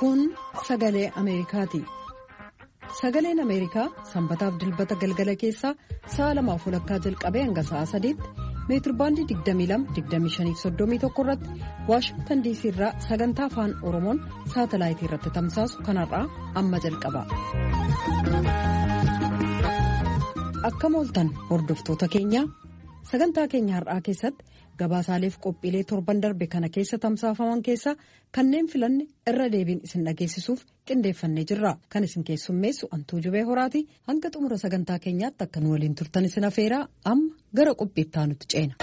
Kun sagalee Ameerikaati. Sagaleen Ameerikaa sanbataaf dilbata galgala keessaa sa'a 2:00 jalqabee hanga sa'a 3tti meetirbaandii 22-25-31 irratti Waashingtan DC irraa sagantaa afaan Oromoon saatalaayitii irratti tamsaasu kanarraa amma jalqaba. Akkam ooltan hordoftoota keenya sagantaa keenya har'aa keessatti gabaasaaleef qophiilee torban darbe kana keessa tamsaafaman keessaa kanneen filanne irra deebiin isin dhageessisuuf qindeeffannee jirra. Kan isin keessummeessu Antuu Jubee Horaati. Hanga xumura sagantaa keenyaatti akka nu waliin turtan isin afeeraa amma gara qophiittaa nutti ceena.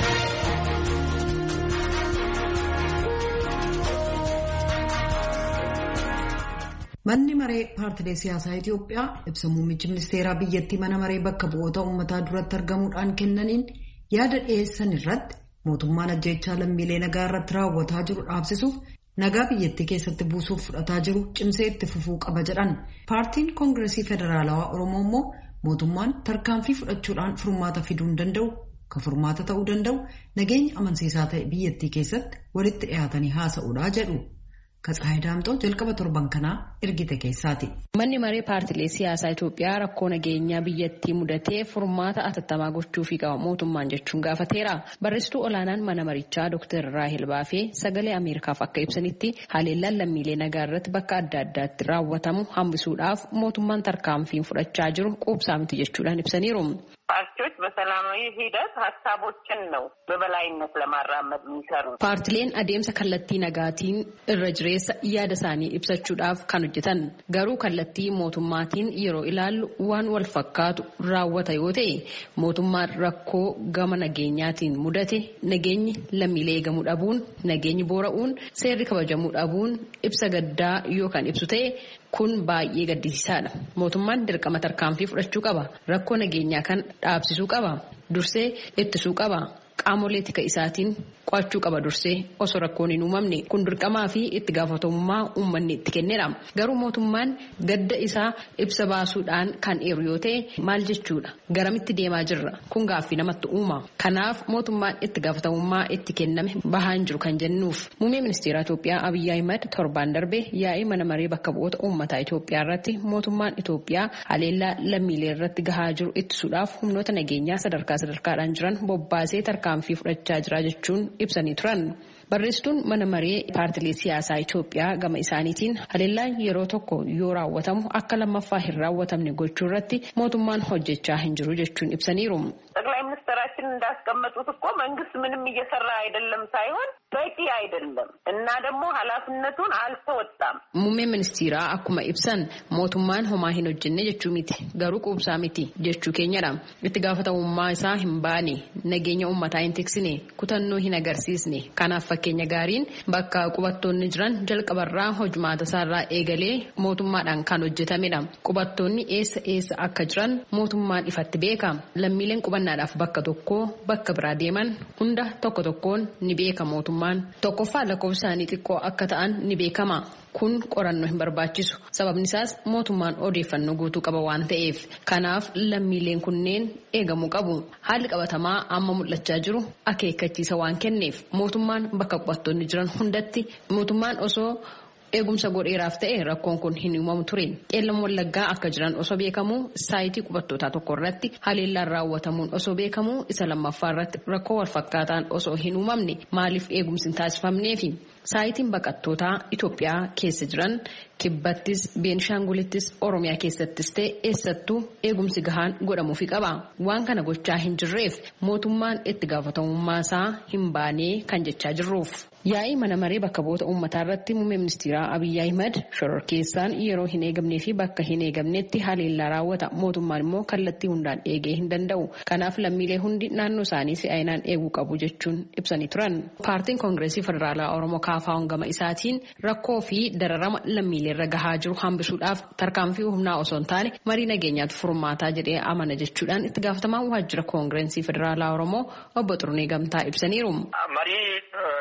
Manni maree paartilee siyaasaa Itoophiyaa ibsa muummichi ministeeraa biyyattii mana maree bakka bu'oota uummataa duratti argamuudhaan kennaniin yaada dhiyeessan irratti mootummaan ajjeechaa lammiilee nagaa irratti raawwataa jiru dhaabsisuuf nagaa biyyattii keessatti buusuuf fudhataa jiru cimsee itti fufuu qaba jedhan. Paartiin Koongireesii Federaalawaa Oromoo immoo mootummaan tarkaanfii fudhachuudhaan furmaata fiduu hin danda'u, kan furmaata ta'uu danda'u nageenya amansiisaa ta'e biyyattii keessatti walitti dhiyaatanii haasa'uudhaa jedhu. Katsaayii Daamtoo jalqaba torban kanaa ergite keessaati. Manni maree paartilee siyaasaa Itoophiyaa rakkoo nageenyaa biyyattii mudatee furmaata atattamaa gochuufii qaba mootummaan jechuun gaafateera. Barreessituu olaanaan mana marichaa Dr. Raahel Baafee sagalee Ameerikaaf akka ibsanitti haleellaan lammiilee nagaa irratti bakka adda addaatti raawwatamu hambisuudhaaf mootummaan tarkaanfiin fudhachaa jiru quubsaa miti jechuudhaan ibsaniiru. ፓርቲዎች በሰላማዊ ሂደት ሀሳቦችን ነው በበላይነት ለማራመድ የሚሰሩት። ፓርቲሌን አዴምሰ ከለቲ ነጋቲን እረጅሬስ ያደሳኒ ኢብሰቹዳፍ ካኑጀተን ገሩ ከለቲ ሞቱማቲን የሮ ኢላሉ ዋን ወልፈካቱ ራወተ ዮቴ ሞቱማ ረኮ ገመ ነገኛቲን ሙደቴ ነገኝ ለሚሌ ገሙ ዳቡን ነገኝ ቦራኡን ሴሪ ከበጀሙ ዳቡን ኢብሰ ገዳ ዮካን ኢብሱቴ kun baay'ee gaddisiisaadha. Mootummaan dirqama tarkaanfii fudhachuu qaba. Rakkoo nageenyaa kan dhaabsisuu qaba. Dursee ittisuu qaba. Qaamolee tika isaatiin qo'achuu qaba dursee osoo rakkoon hin uumamne. Kun dirqamaa fi itti gaafatamummaa uummanni itti kennedha. Garuu mootummaan gadda isaa ibsa baasuudhaan kan eeru yoo ta'e maal jechuudha? Garamitti deemaa jirra? Kun gaaffii namatti uuma. Kanaaf mootummaan itti gaafatamummaa itti kenname bahaan jiru kan jennuuf. Muummee ministeera Itoophiyaa Abiyyi Ahimad torban darbe yaa'ii mana maree bakka bu'oota uummataa Itoophiyaa irratti mootummaan Itoophiyaa haleellaa lammiilee irratti gahaa jiru ittisuudhaaf humnoota nageenyaa sadarkaadhaan jiran bobbaasee tarkaanfii fudhachaa jira jechuun ibsanii turan. Barreessituun mana maree paartilee siyaasaa Itoophiyaa gama isaaniitiin haleellaan yeroo tokko yoo raawwatamu akka lammaffaa hin raawwatamne gochuu irratti mootummaan hojjechaa hin jiru jechuun ibsaniiru. ጠቅላይ ሚኒስትራችን እንዳስቀመጡት እኮ መንግስት ምንም እየሰራ አይደለም ሳይሆን በቂ አይደለም እና ደግሞ ኃላፊነቱን አልተወጣም. Muummeen ministeeraa akkuma ibsan mootummaan homaa hin hojjenne jechuu miti garuu quubsaa miti jechuu keenyadha. Itti gaafatamummaa isaa hin baane nageenya uummataa hin tiksine kutannoo hin agarsiisne kanaaf fakkeenya gaariin bakka qubattoonni jiran jalqabarraa hojumaata isaarraa eegalee mootummaadhaan kan hojjetamedha. Qubattoonni eessa akka jiran mootummaan ifatti beeka. Lammiileen qubannaadhaaf bakka tokkoo bakka biraa deeman hunda tokko tokkoon ni beeka mootummaan. Tokkoffaa lakkoofsaanii xiqqoo akka ta'an ni beekama. Kun qorannoo hin barbaachisu. Sababni isaas mootummaan odeeffannoo guutuu qaba waan ta'eef. Kanaaf lammiileen kunneen eegamuu qabu. Haalli qabatamaa amma mul'achaa jiru akeekkachiisa waan kenneef mootummaan bakka qubattoonni jiran hundatti mootummaan osoo eegumsa godheeraaf ta'e rakkoon kun hin uumamu ture. Qeellam Wallaggaa akka jiran osoo beekamu saayitii qubattootaa tokko irratti haleellaan raawwatamuun osoo beekamu isa lammaffaa irratti rakkoo walfakkaataan osoo hin uumamne maaliif eegumsi hin taasifamneefi? Saayitiin baqattootaa Itoophiyaa keessa jiran Kibbattis, Beenishaangulittis, Oromiyaa keessattis ta'e eessattuu eegumsi gahaan godhamuufi qaba. Waan kana gochaa hin jirreef mootummaan itti gaafatamummaa isaa hin baanee kan jechaa jirruuf. Yaa'ii mana maree bakka bu'oota uummataa irratti muummee ministeeraa Abiyyi Ahimad shororkeessaan yeroo hin eegamnee fi bakka hin eegamnetti haleellaa raawwata. Mootummaan immoo kallattii hundaan eegee hin danda'u. Kanaaf lammiilee hundi naannoo isaanii si'aayinaan eeguu qabu jechuun ibsanii turan. Paartiin Koongireesii Federaalaa Oromoo KFO'n gama isaatiin rakkoo fi dararama lammiilee irra gahaa jiru hambisuudhaaf tarkaanfii humnaa osoo hin taane marii nageenyaatu furmaataa jedhee amana jechuudhaan itti gaafatamaan waajjira Koongireesii Federaalaa Oromoo obbo Xurunee Gamtaa ibsaniiru. Marii dhugaa of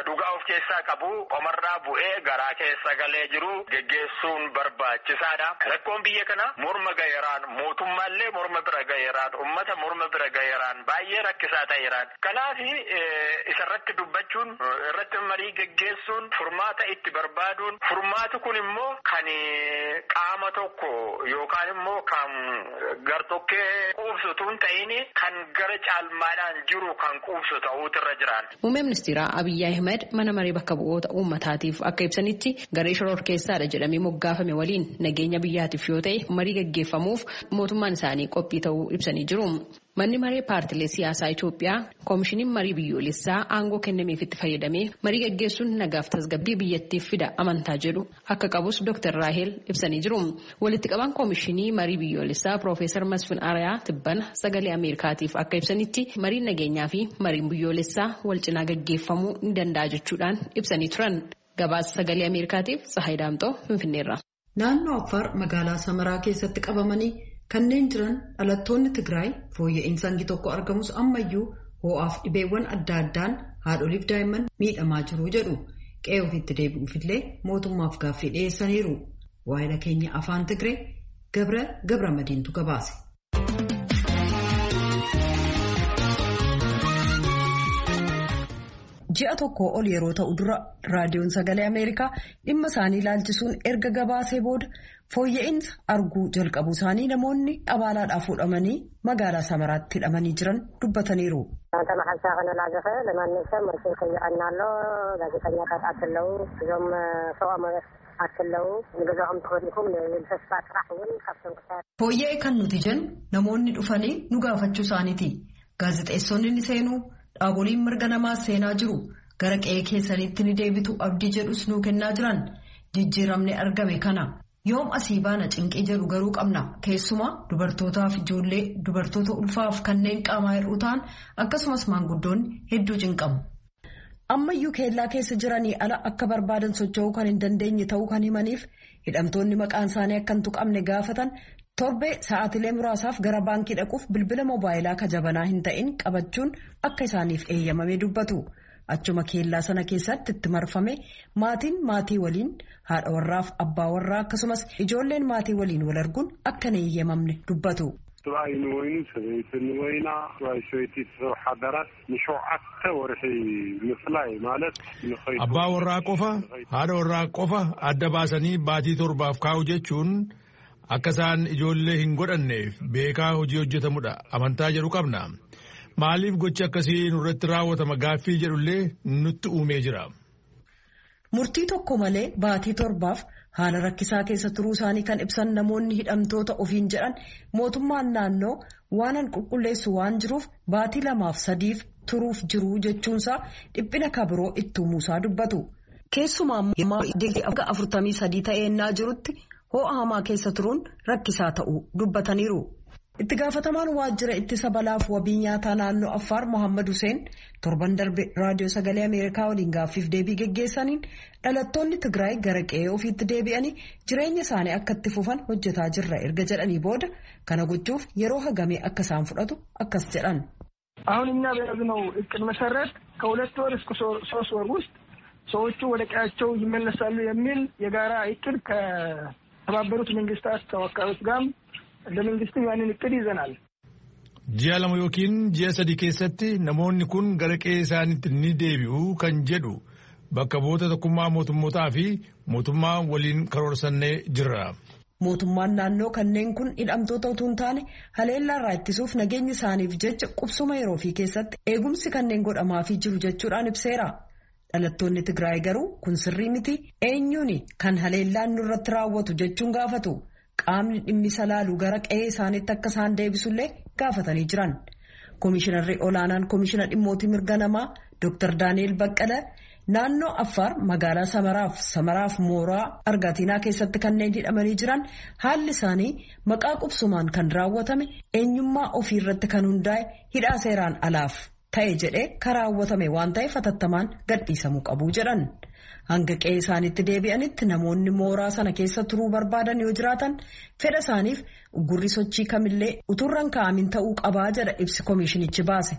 keessaa qabu qomarraa bu'ee garaa keessa galee jiru geggeessuun barbaachisaadha. Rakkoon biyya kana morma gaheeraan mootummaallee morma bira gaheeraan ummata morma bira gaheeraan baay'ee rakkisaa ta'eeraan. Kanaaf isarratti dubbachuun irratti marii geggeessuun furmaata itti barbaaduun furmaati kun immoo kan qaama tokko yookaan immoo kan gartokkee quubsutuun ta'in kan gara caalmaadhaan jiru kan quubsu ta'uutu irra jiraan. Muummee ministeeraa Abiyyi Ahmed mana maree bakka bu'oota uummataatiif akka ibsanitti garee shororkeessaadha jedhamee moggaafame waliin nageenya biyyaatiif yoo ta'e marii gaggeeffamuuf mootummaan isaanii qophii ta'uu ibsanii jiru. Manni maree paartilee siyaasaa Itoophiyaa koomishiniin marii biyyoolessaa aangoo kennameef itti fayyadamee marii gaggeessuun nagaaf tasgabbii biyyattiif fida amantaa jedhu akka qabus Dr. Raahel ibsanii jiru. Walitti qabaan koomishinii marii biyyoolessaa Profeesar Masfin Arayaa Tibbana sagalee Ameerikaatiif akka ibsanitti mariin nageenyaa fi mariin biyyoolessaa wal cinaa gaggeeffamuu ni danda'a jechuudhaan ibsanii turan. Gabaasa sagalee Ameerikaatiif Tsahaay Daamxoo Finfinneerra. Naannoo Affaar magaalaa Samaraa keessatti qabamanii kanneen jiran dhalattoonni Tigraay fooyya'insa hangi tokko argamus ammayyuu ho'aaf dhibeewwan adda addaan haadholiif daa'imman miidhamaa jiru jedhu. Qe'ee ofiitti deebi'uufillee mootummaaf gaaffii dhiyeessaniiru. Waa'ee keenya afaan Tigree Gabra Madiintu gabaase. Ji'a tokko ol yeroo ta'u dura raadiyoon sagalee Ameerikaa dhimma isaanii ilaalchisuun erga gabaasee booda fooyya'insa arguu jalqabu isaanii namoonni abaalaadhaaf fuudhamanii magaalaa Samaraatti hidhamanii jiran dubbataniiru. Fooyya'ee kan nuti jennu namoonni dhufanii nu gaafachuu isaaniiti. Gaazexeessonni ni seenuu. Dhaaboliin mirga namaa seenaa jiru gara qe'ee keessanitti ni deebitu abdii jedhus nuu kennaa jiran jijjiiramni argame kana yoom asii baana cinqii jedhu garuu qabna keessumaa dubartootaaf ijoollee dubartoota ulfaaf kanneen qaamaa hir'uu ta'an akkasumas maanguddoonni hedduu cinqamu. Ammayyuu keellaa keessa jiranii ala akka barbaadan socho'uu kan hin dandeenye ta'uu kan himaniif hidhamtoonni maqaan isaanii akka hin tuqamne gaafatan. Torbee sa'aatilee muraasaaf gara baankii dhaquuf bilbila moobaayilaa kajabanaa hin ta'in qabachuun akka isaaniif eeyyamame dubbatu. Achuma keellaa sana keessatti itti marfame maatii waliin haadha warraaf abbaa warraa akkasumas ijoolleen maatii waliin wal arguun akka hin eeyyamamne dubbatu. Abbaa warraa qofa haadha warraa qofa adda baasanii baatii torbaaf kaa'u jechuun. Akka isaan ijoollee hin godhanneef beekaa hojii hojjetamudha amantaa jedhu qabna. Maaliif gochi akkasii nurratti raawwatama gaaffii jedhullee nutti uumee jira. Murtii tokko malee baatii torbaaf haala rakkisaa keessa turuu isaanii kan ibsan namoonni hidhamtoota ofiin jedhan mootummaan naannoo waanan qulqulleessu waan jiruuf baatii 2-3 turuuf jiru jechuunsaa dhiphina kabiroo itti uumuusaa dubbatu. Keessumaa immoo 43 ta'ee jirutti. Ho'a hamaa keessa turuun rakkisaa ta'uu dubbataniiru. Itti gaafatamaan waajjira ittisa balaaf wabii nyaataa naannoo Affaar Mohammad Hussein torban darbe raadiyoo sagalee Ameerikaa waliin gaaffiif deebii geggeessaniin dhalattoonni Tigraay gara qe'ee ofiitti deebi'anii jireenya isaanii akka itti fufan hojjetaa jirra erga jedhanii booda kana gochuuf yeroo hagamee akka isaan fudhatu akkas jedhan. አሁን እኛ በያዝነው እቅድ መሰረት ከ2 ወር እስከ 3 ወር ውስጥ ሰዎቹ ወደ ቀያቸው ይመለሳሉ የሚል የጋራ እቅድ ከተባበሩት መንግስታት ተወካዮች ጋር ለመንግስትም ያንን እቅድ ይዘናል። Ji'a 2 yookiin ji'a 3 keessatti namoonni kun gara qe'ee isaaniitti ni deebi'u kan jedhu bakka bu'oota tokkummaa mootummootaa fi mootummaa waliin karoorsannee jirra. Mootummaan naannoo kanneen kun hidhamtoota utuu hin taane haleellaarraa ittisuuf nageenya isaaniif jecha qubsuma yeroo fi keessatti eegumsi kanneen godhamaafii jiru jechuudhaan ibseera. Dhalattoonni Tigraay garuu kun sirrii miti eenyuuni kan haleellaan nurratti raawwatu jechuun gaafatu. Qaamni dhimmisa laalu gara qe'ee isaaniitti akka isaan deebisullee gaafatanii jiran. Komishinarri olaanaan komishina dhimmootii mirga namaa Dr. Daani'el Baqqala naannoo Affaar magaalaa Samaraaf mooraa Argatiinaa keessatti kanneen hidhamanii jiran haalli isaanii maqaa qubsumaan kan raawwatame eenyummaa ofii irratti kan hundaa'e hidhaa seeraan alaaf ta'e jedhee kan raawwatame waan ta'eef hatattamaan gadhiisamuu qabu jedhan. Hanga qe'ee isaaniitti deebi'anitti namoonni mooraa sana keessa turuu barbaadan yoo jiraatan fedha isaaniif uggurri sochii kamillee uturran kaa'amin ta'uu qabaa jedha ibsi komishinichi baase.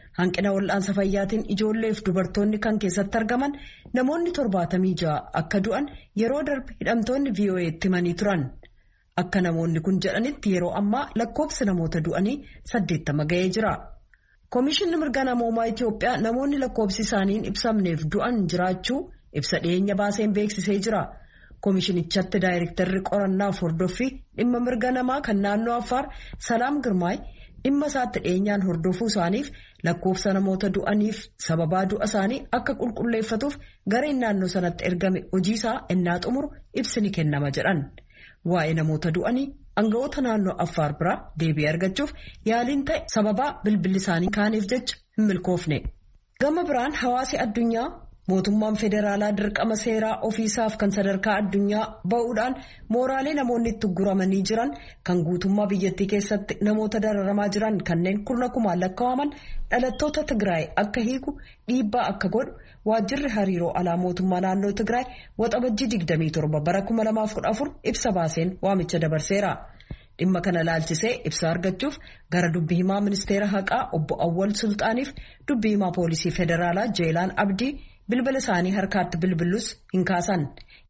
hanqina wal'aansa fayyaatiin ijoolleef dubartoonni kan keessatti argaman namoonni 76 akka du'an yeroo darbe hidhamtoonni VOA'tti himanii turan. Akka namoonni kun jedhanitti yeroo ammaa lakkoofsi namoota du'anii 80 ga'ee jira. Komishinni mirga namoomaa Itiyoophiyaa namoonni lakkoofsi isaaniin ibsamneef du'an jiraachuu ibsa dhiyeenya baaseen beeksisee jira. Komishinichatti daayirektarri qorannaa hordoffii dhimma mirga namaa kan naannoo Affaar Salaam Girmaay dhimma isaatti dhiyeenyaan hordofuu isaaniif lakkoofsa namoota du'aniif sababaa du'a isaanii akka qulqulleeffatuuf gareen naannoo sanatti ergame hojii isaa innaa xumuru ibsi ni kennama jedhan. Waa'ee namoota du'anii aanga'oota naannoo Affaar biraa deebii argachuuf yaaliin ta'e sababaa bilbilli isaanii kaaniif jecha hin milkoofne. Gama biraan hawaasi addunyaa mootummaan federaalaa dirqama seeraa ofiisaaf kan sadarkaa addunyaa ba'uudhaan mooraalee namoonni itti guramanii jiran kan guutummaa biyyattii keessatti namoota dararamaa jiran kanneen 10,000 lakkaa'aman dhalattoota Tigraay akka hiiku dhiibbaa akka godhu waajjirri hariiroo alaa mootummaa naannoo Tigraay waxabajjii 27 bara 2014 ibsa baaseen waamicha dabarseera. Dhimma kana laalchisee ibsa argachuuf gara dubbii himaa ministeera haqaa obbo Awwal Sulxaaniif dubbii himaa poolisii federaalaa Jeelaan Abdii bilbila isaanii harkaatti bilbilus hin kaasan.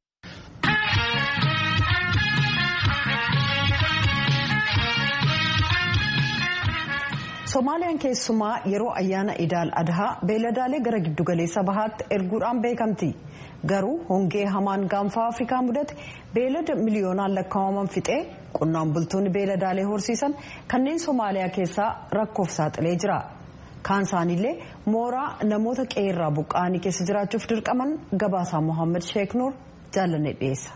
Somaaliyaan keessumaa yeroo ayyaana Idaal Adhaa beeladaalee gara giddugaleessa bahaatti erguudhaan beekamti. Garuu hongee hamaan gaanfa Afrikaa mudate beelada miliyoonaan lakkaa'aman fixee qonnaan bultoonni beeladaalee horsiisan kanneen Somaaliyaa keessaa rakkoof saaxilee jira. Kaan isaaniillee mooraa namoota qeerraa buqqa'anii keessa jiraachuuf dirqaman gabaasaa Mohaammed Sheek Nuur jaallanee dhiyeessa.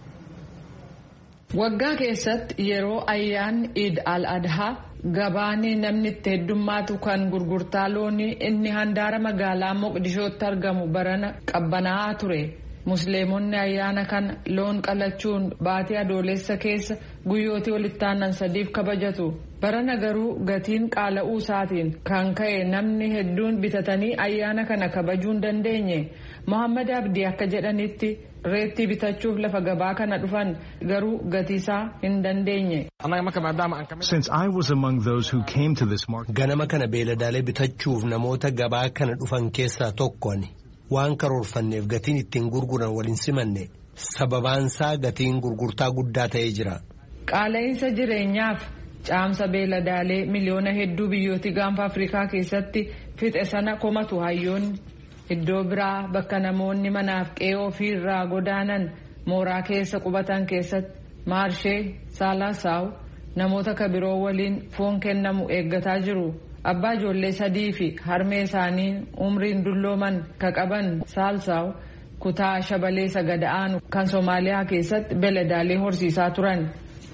Waggaa keessatti yeroo ayyaanni Iid al-Adhaa gabaanii namni itti heddummaatu kan gurgurtaa loonii inni handaara magaalaa Moqdishootti argamu barana qabbanaa'aa ture. Musliimonni ayyaana kana loon qalachuun baatii adoolessa keessa guyyootii walitti aanan 3 kabajatu. Barana garuu gatiin qaala'uu isaatiin kan ka'e namni hedduun bitatanii ayyaana kana kabajuu hin dandeenye. Mohaammed Abdii akka jedhanitti reettii bitachuuf lafa gabaa kana dhufan garuu gatiisaa hin dandeenye. Ganama kana beeladaalee bitachuuf namoota gabaa kana dhufan keessaa tokkoon waan karoorfanneef gatiin ittiin gurguran waliin simanne sababaansaa gatiin gurgurtaa guddaa ta'ee jira. Qaala'insa jireenyaaf caamsa beeladaalee miliyoona hedduu biyyooti gaanfa Afrikaa keessatti fixe sana komatu hayyoonni. Iddoo biraa bakka namoonni manaaf qe'ee ofii irraa godaanan mooraa keessa qubatan keessatti maarshee Saalaasaw namoota kabiroo waliin foon kennamu eeggataa jiru. Abbaa ijoollee 3 fi harmee isaanii umriin dullooman ka qaban Saalaasaw kutaa shabalee sagada'aanu kan Somaaliyaa keessatti beeladaalee horsiisaa turan.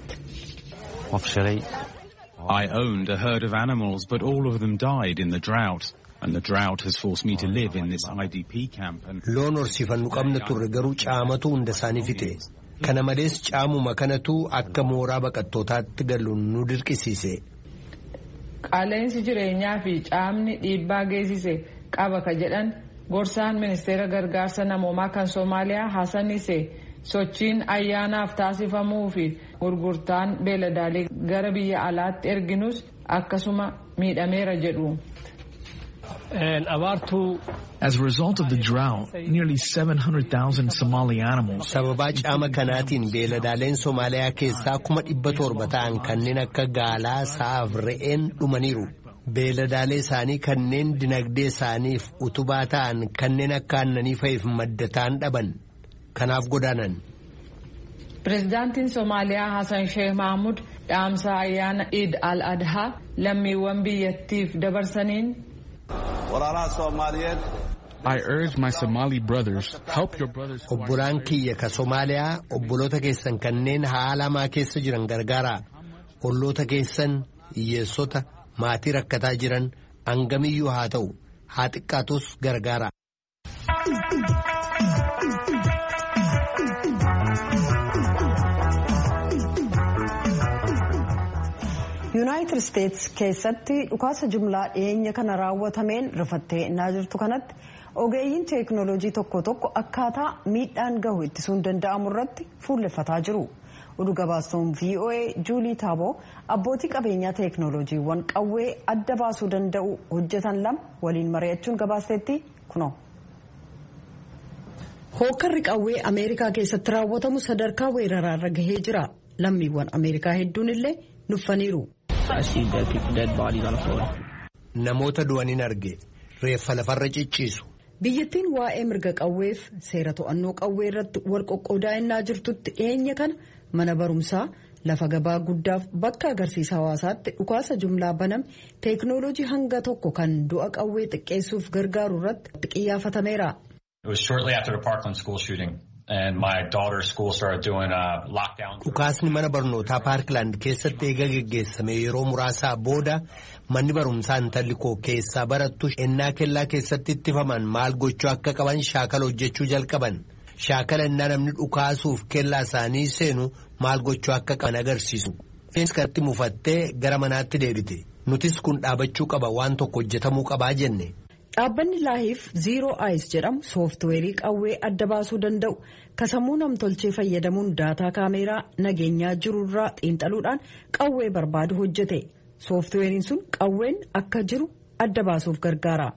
I owned a herd of animals, but all of them died in the drought. And the drought has forced me to live in this IDP camp. Loon horsiifannu qabna turre garuu caamatu hunda isaanii fixe. Kana malees caamuma kanatu akka mooraa baqattootaatti galu nu dirqisiise. Qaala'insi jireenyaa fi caamni dhiibbaa geessise qaba ka jedhan gorsaan ministeera gargaarsa namoomaa kan Soomaaliyaa Hassan Ise sochiin ayyaanaaf taasifamuu fi gurgurtaan beeladaalee gara biyya alaatti erginus akkasuma miidhameera jedhu. As a result of the drought, nearly 700,000 Somali animals. Sababa caama kanaatiin beeladaaleen Somaaliyaa keessaa 700,000 ta'an kanneen akka gaalaa, sa'aaf re'een dhumaniiru. Beeladaalee isaanii kanneen dinagdee isaaniif utubaa ta'an kanneen akka aannanii fa'iif madda ta'an dhaban. Kanaaf godaanan. Pireezidaantiin Somaaliyaa Hassan Sheikh Mahmud dhaamsa ayyaana Iid al-Adhaa lammiiwwan biyyattiif dabarsaniin. I urge my Somali brothers, help your brothers. Obbolaan kiyya ka Somaaliyaa obboloota keessan kanneen haala hamaa keessa jiran gargaara. Olloota keessan hiyyeessota maatii rakkataa jiran hangamiyyuu haa ta'u haa xiqqaatus gargaara. Yuunaayitid Isteetsi keessatti dhukaasa jumlaa dhiyeenya kana raawwatameen rifattee innaa jirtu kanatti ogeeyyiin teeknooloojii tokko tokko akkaataa miidhaan gahu ittisuun danda'amu irratti fuulleffataa jiru. Oduu gabaastuun VOA Juulii Taaboo abbootii qabeenyaa teeknooloojiiwwan qawwee adda baasuu danda'u hojjetan lama waliin mari'achuun gabaasteetti kunoo. Hookarri qawwee Ameerikaa keessatti raawwatamu sadarkaa weeraraarra gahee jira. Lammiiwwan Ameerikaa hedduun illee nuffaniiru. Namoota du'aniin arge reeffa lafarra cicciisu. Biyyattiin waa'ee mirga qawweef seera to'annoo qawwee irratti wal qoqqoodaa'inaa jirtutti dhiyeenya kana mana barumsaa lafa gabaa guddaaf bakka agarsiisa hawaasaatti dhukaasa jumlaa baname teeknooloojii hanga tokko kan du'a qawwee xiqqeessuuf gargaaru irratti xiyyeeffatameera. It was shortly after the Parkland school shooting. And my daughter's school started doing lockdown. Dhukaasni mana barnootaa Parkland keessatti eega geggeessame yeroo muraasaa booda manni barumsaa intalli koo keessaa barattu ennaa kellaa keessatti ittifaman maal gochuu akka qaban shaakala hojjechuu jalqaban. Shaakala ennaa namni dhukaasuuf kellaa isaanii seenu maal gochuu akka qaban agarsiisu. Feensi kanatti mufattee gara manaatti deebite. Nutis kun dhaabachuu qaba waan tokko hojjetamuu qabaa jenne. Dhaabbanni Laahiif Zero Eyes jedhamu sooftiweerii qawwee adda baasuu danda'u kasammuu namtolchee fayyadamuun daataa kaameeraa nageenyaa jirurraa xiinxaluudhaan qawwee barbaadu hojjete. Sooftiweeriin sun qawween akka jiru adda baasuuf gargaara.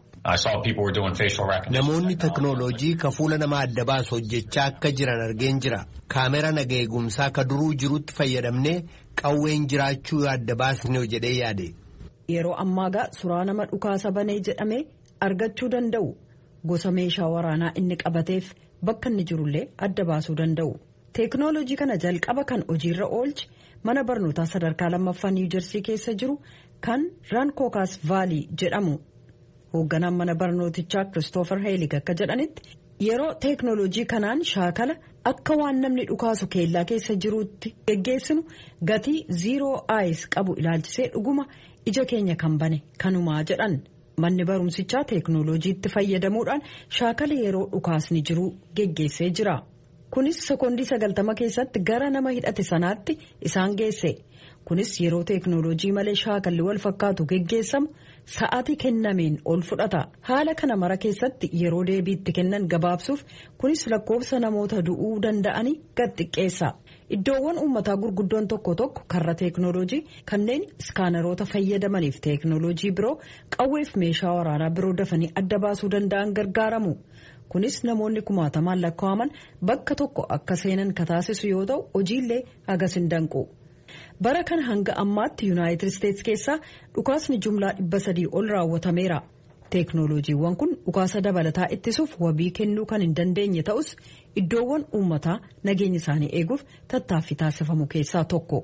Namoonni teknooloojii ka fuula namaa adda baasu hojjechaa akka jiran argeen jira. Kaameraa naga eegumsaa ka duruu jirutti fayyadamnee qawween jiraachuu adda baasnee jedhee yaade. Yeroo ammaagaa suuraa nama dhukaasa banee jedhamee argachuu danda'u gosa meeshaa waraanaa inni qabateef bakka inni jirullee adda baasuu danda'u. Teeknooloojii kana jalqaba kan hojiirra oolche mana barnootaa sadarkaa lammaffaa Niw Jersii keessa jiru kan Rankookaas Vaalii jedhamu. Hoogganaan mana barnootichaa Kiristoofer Heelig akka jedhanitti yeroo teeknooloojii kanaan shaakala akka waan namni dhukaasu keellaa keessa jiruutti geggeessinu gatii Zero Eyes qabu ilaalchisee dhuguma ija keenya kan bane kanumaa jedhan. Manni barumsichaa teeknooloojiitti fayyadamuudhaan shaakala yeroo dhukaasni jiru geggeessee jira. Kunis sekoondii 90 keessatti gara nama hidhate sanaatti isaan geesse. Kunis yeroo teeknooloojii malee shaakalli wal fakkaatu geggeessamu sa'aatii kennameen ol fudhata. Haala kana mara keessatti yeroo deebiitti kennan gabaabsuuf kunis lakkoofsa namoota du'uu danda'anii gad xiqqeessa. Iddoowwan uummataa gurguddoon tokko tokko karra teeknooloojii kanneen iskaaneroota fayyadamaniif teeknooloojii biroo qawweef meeshaa waraanaa biroo dafanii adda baasuu danda'an gargaaramu. Kunis namoonni kumaatamaan lakkaa'aman bakka tokko akka seenan kataasisu yoo ta'u hojiillee hagas hin danqu. Bara kana hanga ammaatti Yuunaayitid Isteetsi keessaa dhukaasni jumlaa 300 ol raawwatameera. Teeknooloojiiwwan kun dhukaasa dabalataa ittisuuf wabii kennuu kan hin dandeenye ta'us iddoowwan uummataa nageenya isaanii eeguuf tattaaffii taasifamu keessaa tokko.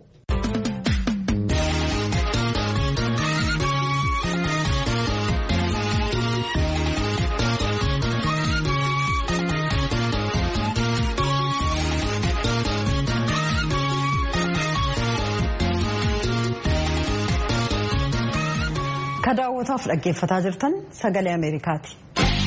Daawwataaf dhaggeeffataa jirtan sagalee Ameerikaati.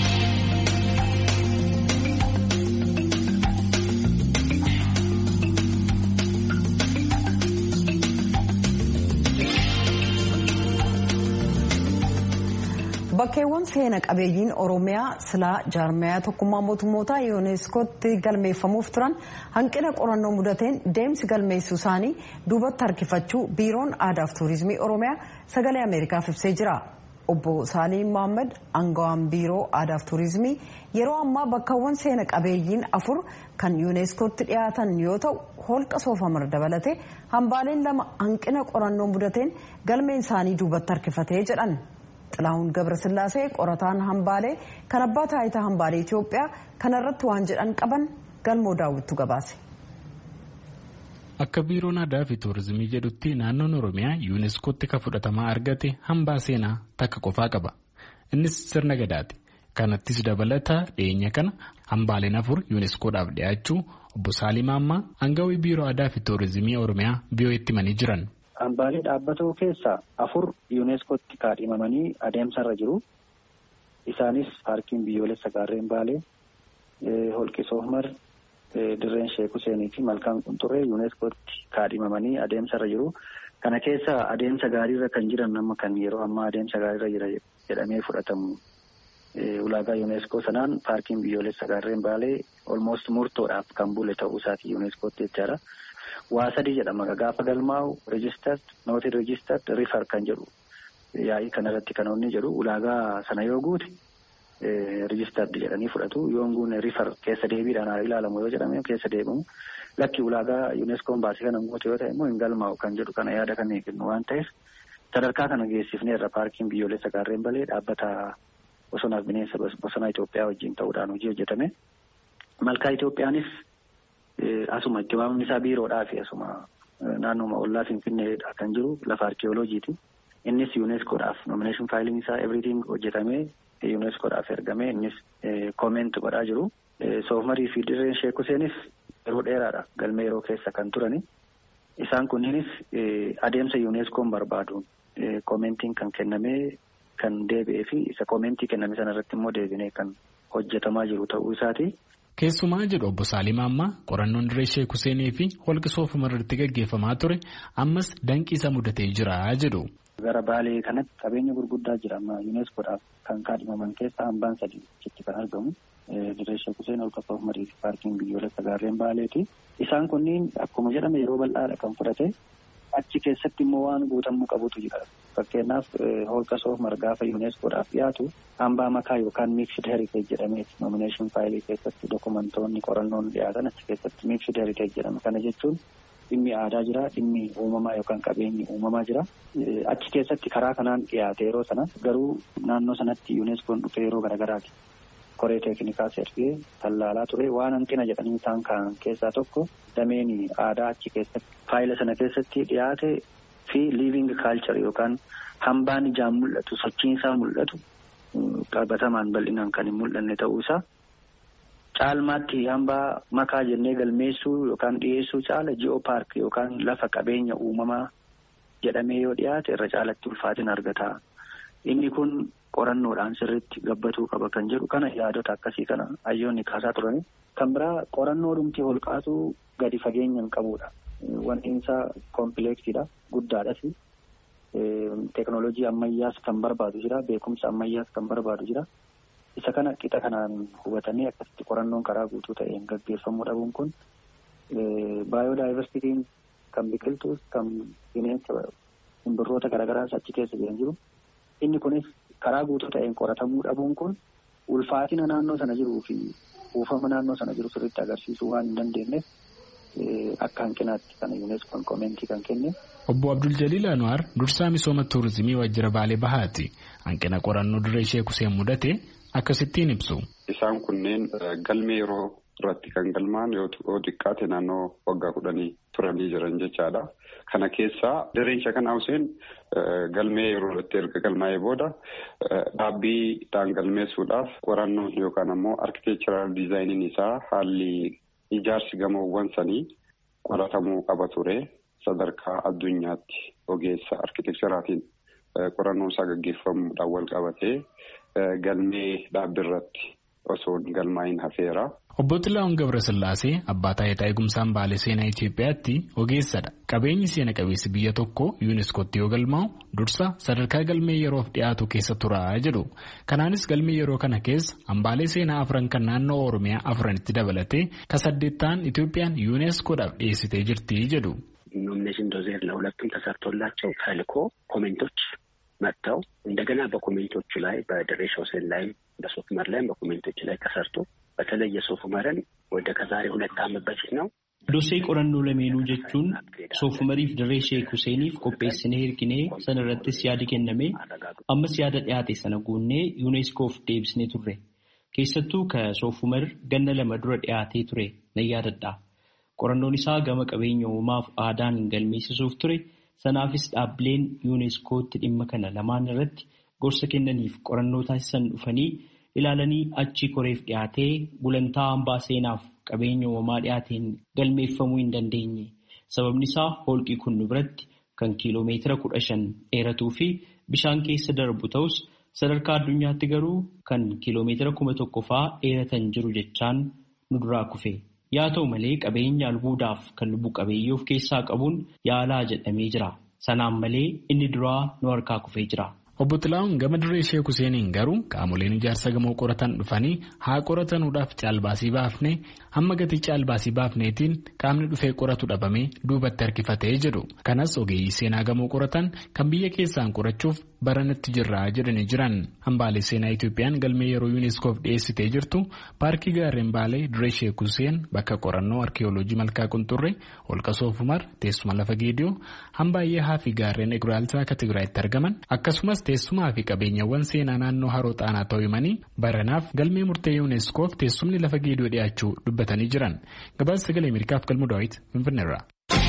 Bakkeewwan seena qabeeyyiin Oromiyaa silaa jaarmayaa tokkummaa mootummootaa yuuneeskootti galmeeffamuuf turan hanqina qorannoo mudateen deemsi galmeessuu isaanii duubatti harkifachuu biiroon aadaaf tuurizimii Oromiyaa sagalee Ameerikaaf ibsee jira. Obbo Saaliin Mohaammed aangawaan biiroo aadaaf tuurizimii yeroo ammaa bakkeewwan seena qabeeyyiin 4 kan yuuneeskootti dhiyaatan yoo ta'u holqa soofamar dabalatee hambaaleen 2 hanqina qorannoo mudateen galmeen isaanii duubatti harkifatee jedhan. Xilaahun Gabrasillaasee qorataan hambaalee kan abbaa taayitaa hambaalee Itoophiyaa kanarratti waan jedhan qaban galmoo daawwittu gabaase. Akka biiroon aadaa fi tuurizimii jedhutti naannoon Oromiyaa yuuneeskootti kan fudhatamaa argate hambaa seenaa takka qofaa qaba. Innis sirna gadaati. Kanattis dabalataa dhiyeenya kana hambaaleen 4 yuuneeskoodhaaf dhiyaachuu obbo Saalii Maammaa aangawii biiroo aadaa fi tuurizimii Oromiyaa biyyootti himanii jiran. Hambaalee dhaabbatoo keessaa 4 yuuneeskootti kaadhimamanii adeemsarra jiru. Isaanis paarkiin biyyoolessa gaarreen Baalee, holqi Soofmar, dirreen Sheek Huseenii fi malkaan Qunxurree yuuneeskootti kaadhimamanii adeemsarra jiru. Kana keessa adeemsa gaariirra kan jiran nama kan yeroo ammaa adeemsa gaariirra jira jedhamee fudhatamu. Ulaagaa yuuneeskoo sanaan paarkiin biyyoolessa gaarreen Baalee olmoost murtoodhaaf kan bule ta'uu isaati yuuneeskootti jechaadha. waa sadii jedhama gaafa galmaa'u registered nootii registered refer kan jedhu yaa'ii kanarratti kan inni jedhu ulaagaa sana yoo guute registered jedhanii fudhatu yoo guune refer keessa deebiidhaan ilaalamu yoo jedhame keessa deebimu lakki ulaagaa UNESCO baasii kana guute yoo ta'e immoo hin galmaa'u kan jedhu kana yaada kan eegnu waan ta'eef sadarkaa kana geessifneerra paarkiin biyyoolessa gaarreen balee dhaabbata bosonaaf bineensa bosonaa Itoophiyaa wajjin ta'uudhaan hojii hojjetame. Malkaa Itoophiyaanis asuma itti waamamni isaa biiroodhaa fi asuma naannoo ollaa Finfinneedha kan jiru lafa arkeeoloojiiti. Innis UNESCOodhaaf nomination filing isaa everything hojjetamee UNESCOodhaaf ergamee innis comment godhaa jiru. Soofmarii fi dirreen Sheek Huseenis yeroo dheeraadha galmee yeroo keessa kan turani. Isaan kunniinis adeemsa UNESCOon barbaaduun commentiin kan kennamee kan deebi'ee fi isa commentii kenname sana irratti immoo deebinee kan hojjetamaa jiru ta'uu isaati. Keessumaa jedhu obbo Saalim Ammaa qorannoon dirree Sheek Huseenii fi holqa Soofumar irratti gaggeeffamaa ture ammas danqiisa mudatee jira jedhu. Gara Baalee kanatti qabeenya gurguddaa jira amma UNESCOodhaaf kan kaadhimaman keessaa hambaan sadii achitti kan argamu. Dirree Sheek Huseen holqa Soofumarii fi paarkiin biyyoolessa gaarreen Baaleeti. Isaan kunniin akkuma jedhame yeroo bal'aadha kan fudhate achi keessatti immoo waan guutamuu qabutu jira. Fakkeenyaaf holqa Soofumar gaafa UNESCOodhaaf dhiyaatu hambaa makaa yookaan mixed heritage jedhamee nomination file keessatti dokumentoonni qorannoon dhiyaatan achi keessatti mixed heritage jedhama. Kana jechuun dhimmi aadaa jira, dhimmi uumamaa yookaan qabeenyi uumamaa jira. Achi keessatti karaa kanaan dhiyaate yeroo sana garuu naannoo sanatti UNESCOon dhufee yeroo garagaraati. Koree teeknikaa ergee tallaalaa ture waan hanqina jedhanii isaan kaan keessaa tokko dameen aadaa achi keessatti faayila sana keessatti dhiyaate fi living culture yookaan hambaan ijaan mul'atu sochiinsaa mul'atu qabatamaan bal'inaan kan hin mul'anne ta'uu isaa caalmaatti hambaa makaa jennee galmeessuu yookaan dhiyeessuu caala ji'oopaark yookaan lafa qabeenya uumamaa jedhamee yoo dhiyaate irra caalatti ulfaatina argata. Inni kun qorannoodhaan sirriitti gabbatuu qaba kan jedhu kana yaadota akkasii kana hayyoonni kaasaa turani. Kan biraa qorannoo dhumti holqaatu gadi fageenyaan qabudha. Wanti isaa kompileksiidha, guddaadhas. Teeknooloojii ammayyaas kan barbaadu jira, beekumsa ammayyaas kan barbaadu jira. Isa kana qixa kanaan hubatanii akkasitti qorannoon karaa guutuu ta'een gaggeeffamuu dhabuun kun baayodaayivarsitiin kan biqiltuus kan bineensa simbirroota garaagaraas achi keessa jiran jiru. Inni kunis karaa guutuu ta'een qoratamuu dhabuun kun ulfaatina naannoo sana jiruu fi buufama naannoo sana jiru sirriitti agarsiisuu waan hin dandeenyeef akka hanqinaatti kana UNESCOon komentii kan kenne. Obbo Abdul Jaliil Anwar dursaa misooma tuurizimii Waajjira Baalee Bahaati. Hanqina qorannoo dirree Sheek Huseen mudate akkasittiin ibsu. Isaan kunneen galmee yeroo irratti kan galmaan yoo xiqqaate naannoo waggaa 10 turanii jiran jechaadha. Kana keessaa dirreen Sheek Huseen galmee yeroo irratti erga galmaa'ee booda dhaabbiidhaan galmeessuudhaaf qorannoon yookaan ammoo architectural dizaayiniin isaa haalli ijaarsi gamoowwan sanii qoratamuu qaba ture. Sadarkaa addunyaatti ogeessa architecturaatiin qorannoon isaa gaggeeffamuudhaan wal qabatee galmee dhaabbiirratti osoo galmaa'in hafeera. Obbo Xilaa'oon Gabrasillaasee abbaa taayitaa eegumsaan Baalee seenaa Itoophiyaatti ogeessadha. Qabeenyi seena qabeessi biyya tokko UNESCOtti yoo galmaa'u dursa sadarkaa galmee yeroof dhiyaatu keessa turaa jedhu. Kanaanis galmee yeroo kana keessa hambaalee seenaa 4 kan naannoo Oromiyaa 4tti dabalatee ka 8 ta'an Itoophiyaan UNESCOodhaaf dhiyeessitee jirti jedhu. ኖሚኔሽን ዶዜር ለሁለቱም ተሰርቶላቸው ተልኮ ኮሜንቶች መጥተው እንደገና በኮሜንቶቹ ላይ በድሬ ሼክ ሁሴን ላይ በሶፉመር ላይ በኮሜንቶቹ ላይ ተሰርቶ በተለይ የሶፉመርን ወደ ከዛሬ 2 ዓመት በፊት ነው ዶሴ ቆረኖ ለሜኑ ጀቹን ሶፉመሪፍ ድሬ ሼክ ሁሴኒፍ ቆጴስኔ ሂርኪኔ ሰነረትስ ያዲ ከነሜ አምስ ያደ ዲያቴ ሰነጉኔ ዩኔስኮፍ ዴብስኔ ቱሬ ኬሰቱ ከሶፉመር ገነ ለመድረ ዲያቴ ቱሬ ነያደዳ qorannoon isaa gama qabeenya uumaaf aadaan galmeessisuuf ture sanaafis dhaabbileen UNESCOtti dhimma kana lamaan irratti gorsa kennaniif qorannoo taasisan dhufanii ilaalanii achi koreef dhiyaatee gulantaa hambaa seenaaf qabeenya uumamaa dhiyaateen galmeeffamuu hin dandeenye. Sababni isaa holqii kun nu biratti kan kiiloomeetira 15 dheeratuu fi bishaan keessa darbu ta'us sadarkaa addunyaatti garuu kan kiiloomeetira 1000 fa'aa dheeratan jiru jechaan nu duraa kufe. Yaa ta'u malee qabeenya albuudaaf kan lubbu qabeeyyii of keessaa qabuun yaalaa jedhamee jira. Sanaan malee inni duraa nu harkaa kufee jira. Obbo Xilaa'uun gama dirree Sheek Huseeniin garuu qaamoleen ijaarsa gamoo qoratan dhufanii haa qoratanuudhaaf caalbaasii baafnee hamma gatii caalbaasii baafneetiin qaamni dhufee qoratu dhabamee duubatti harkifatee jedhu. Kanas ogeeyyii seenaa gamoo qoratan kan biyya keessaan qorachuuf baranatti jirraa jedhanii jiran. Hambaalee seenaa Itoophiyaan galmee yeroo yuuneeskoof dhiyeessitee jirtu paarkii gaarreen Baalee dirree Sheek Huseen bakka qorannoo arkiyooloojii malkaa qunxurree holqa Soofumar teessuma lafa Geediyoo hambaayyaa fi gaarreen Eguraalsaa akka Tigraayitti argaman akkasumas teessumaa fi qabeenyawwan seenaa naannoo haroo xaanaa ta'uu himanii baranaaf galmee murtee yuuneeskoof teessumni lafa Geediyoo dhiyaachuu dubbatanii jiran. Gabaasa sagalee Ameerikaaf Galmuu Daawit Finfinneerraa.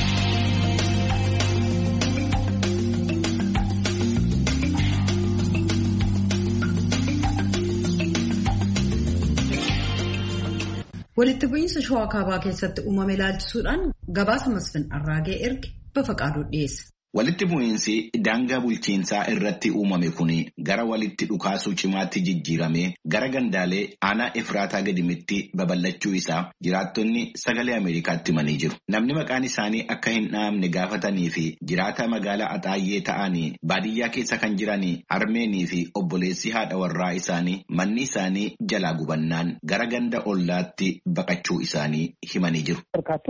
Walitti bu'iinsa Shawaa Kaabaa keessatti uumame ilaalchisuudhaan gabaasa Masfin Arraagee erge Bafaqaaduu dhiyeessa. Walitti bu'iinsi daangaa bulchiinsaa irratti uumame kun gara walitti dhukaasuu cimaatti jijjiiramee gara gandaalee aanaa Efraataa gadimitti babal'achuu isaa jiraattonni sagalee Ameerikaatti himanii jiru. Namni maqaan isaanii akka hin dhahamne gaafatanii fi jiraata magaalaa Axaayyee ta'anii baadiyyaa keessa kan jiranii harmeenii fi obboleessi haadha warraa isaanii manni isaanii jalaa gubannaan gara ganda ollaatti baqachuu isaanii himanii jiru.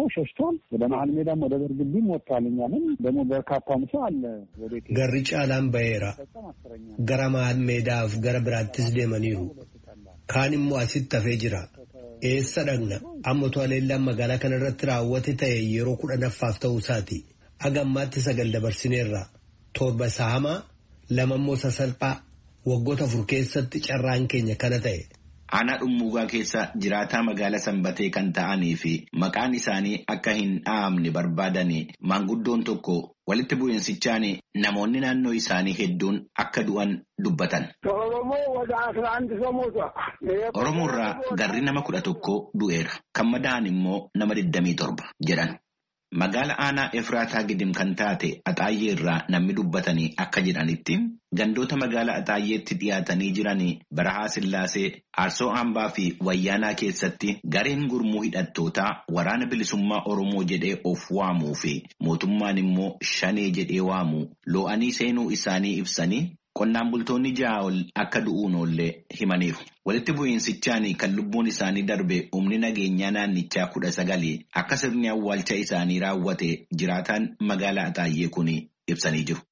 Garri caalaan baheera. Gara maal meedaaf gara biraattis deemaniiru. Kaan immoo asitti hafee jira. Eessa dhaqna? Amma to'aleellaan magaalaa kana irratti raawwate ta'e yeroo 10ffaaf ta'uu isaati. Agammaatti 9 dabarsineerra. 7 isaa hamaa, 2 immoo sasalphaa. Waggoota 4 keessatti carraan keenya kana ta'e. Aanaa Dhummuugaa keessa jiraataa magaalaa Sanbatee kan ta'anii fi maqaan isaanii akka hin dhahamne barbaadanii maanguddoon tokko walitti bu'iinsichaan namoonni naannoo isaanii hedduun akka du'an dubbatan. Oromoorraa garri nama 11 du'eera. Kan madaa'an immoo nama 27 jedhan. Magaala aanaa Efraataa gidim kan taate Axaayyee irraa namni dubbatanii akka jedhanitti gandoota magaalaa Axaayyeetti dhiyaatanii jiranii Barahaa Sillaasee, Aarsoo Hambaa fi Wayyaanaa keessatti gareen gurmuu hidhattootaa waraana bilisummaa Oromoo jedhee of waamuu fi mootummaan immoo shanee jedhee waamuu loo'anii seenuu isaanii ibsanii qonnaan bultoonni 6 ol akka du'uun oollee himaniiru. Walitti bu'iinsichaan kan lubbuun isaanii darbe humni nageenyaa naannichaa 19 akka sirni awwaalcha isaanii raawwate jiraataan magaalaa Axaayyee kun ibsanii jiru.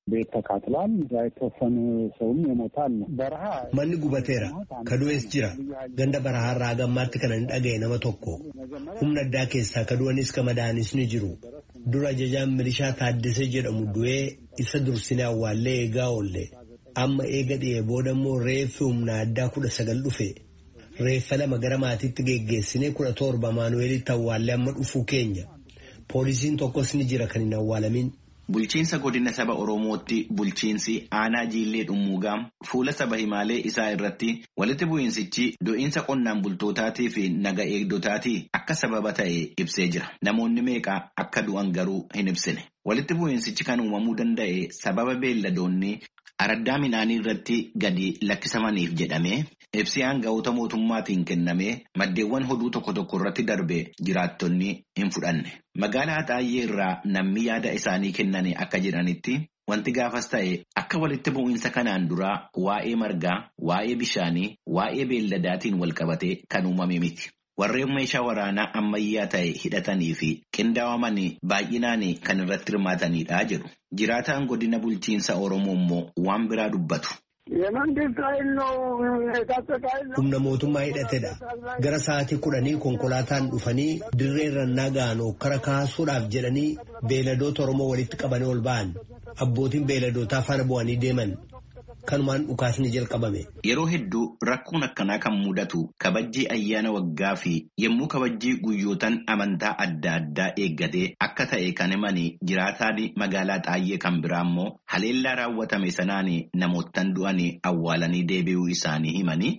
Manni gubateera. Kadu'ees jira. Ganda barahaarraa gammaatti kana hin dhaga'e nama tokko. Humna addaa keessaa kadu'anis kamadaanis ni jiru. Dura ajajaan milishaa Taaddasee jedhamu du'ee isa dursine awwaallee eegaa oolle. Amma eega dhi'ee booda immoo reeffi humna addaa 19 dhufe. Reeffa 2 gara maatiitti geggeessine 17 Maanuweelitti awwaallee amma dhufuu keenya. Poolisiin tokkos ni jira kan hin awwaalamin. Bulchiinsa godina saba Oromootti bulchiinsi aanaa Jiillee Dhummuugaa fuula saba himaalee isaa irratti walitti bu'iinsichi du'iinsa qonnaan bultootaatii fi naga eegdotaatii akka sababa ta'e ibsee jira. Namoonni meeqa akka du'an garuu hin ibsine. Walitti bu'iinsichi kan uumamuu danda'e sababa beelladoonni araddaa midhaanii irratti gadi lakkisamaniif jedhamee ibsi aanga'oota mootummaatiin kennamee maddeewwan hoduu tokko irratti darbe jiraattonni hin fudhanne. Magaalaa Axaayyee irraa namni yaada isaanii kennanii akka jedhanitti wanti gaafas ta'e akka walitti bu'iinsa kanaan duraa waa'ee margaa, waa'ee bishaanii, waa'ee beelladaatiin walqabatee kan uumame miti. Warreen meeshaa waraanaa ammayyaa ta'e hidhatanii fi qindaa'amanii baay'inaan kan irratti hirmaatanidha jedhu. Jiraataan godina bulchiinsa Oromoo immoo waan biraa dubbatu. Humna mootummaa hidhatedha. Gara sa'aatii 10 konkolaataan dhufanii dirree rannaa ga'an okkara kaasuudhaaf jedhanii beeladoota Oromoo walitti qabanii ol ba'an. Abbootiin beeladootaa faana bu'anii deeman. Kanumaan dhukaasni jalqabame. Yeroo hedduu rakkoon akkanaa kan mudatu kabajjii ayyaana waggaa fi yommuu kabajjii guyyootaan amantaa adda addaa eeggatee akka ta'e kan himanii jiraataan magaalaa Axaayyee kan biraa immoo haleellaa raawwatame sanaan namoottan du'anii awwaalanii deebi'uu isaanii himanii.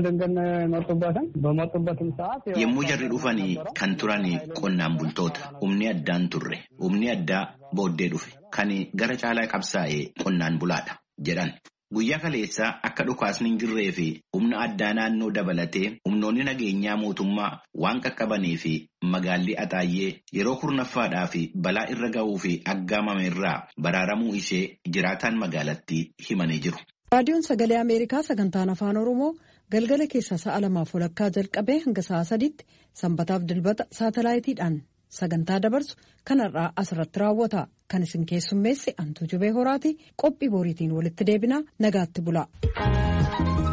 Yommuu jarri dhufanii kan turanii qonnaan bultoota humni addaan turre humni addaa booddee dhufe kan gara caalaa qabsaa'ee qonnaan bulaadha jedhan. Guyyaa kaleessaa akka dhukaasni hin jirree fi humna addaa naannoo dabalatee humnoonni nageenyaa mootummaa waan qaqqabanii fi magaalli Axaayyee yeroo 4ffaadhaa fi balaa irra ga'uu fi aggaamame irraa baraaramuu ishee jiraataan magaalattii himanii jiru. Raadiyoon Sagalee Ameerikaa sagantaan Afaan Oromoo galgala keessa sa'a 2:00 jalqabee hanga sa'a 3:00 sanbataaf dilbata saatalaayitiidhaan sagantaa dabarsu kanarraa asirratti raawwata. Kan isin keessummeesse Antuu Jubee Horaati. Qophii boriitiin walitti deebinaa nagaatti bula.